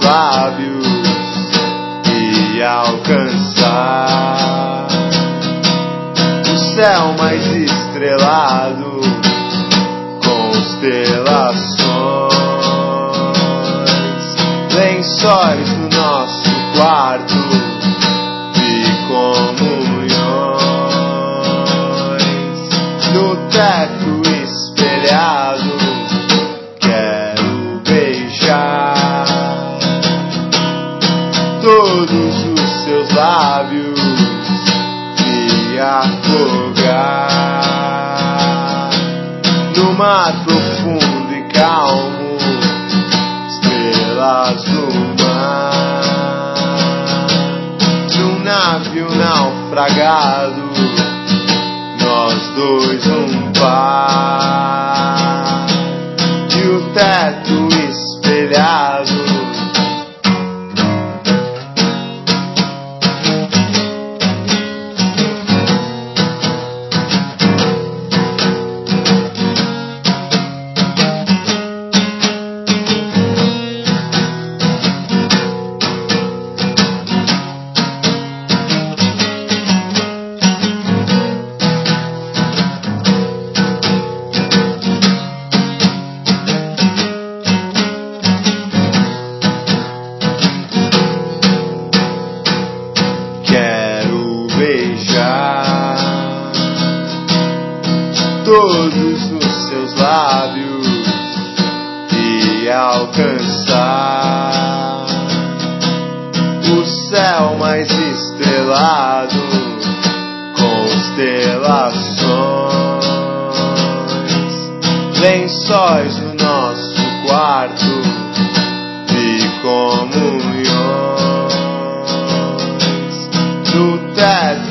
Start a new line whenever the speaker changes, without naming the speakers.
lábios e alcançar o céu mais estrelado, constelações, lençóis no nosso quarto de comunhões, no teto espelhado. Quero beijar todos os seus lábios e afogar no mar profundo e calmo, estrelas do mar, num navio naufragado, nós dois um par, e o teto espelhado. Beijar todos os seus lábios e alcançar o céu mais estrelado, constelações, lençóis no nosso quarto de comunhões, no teto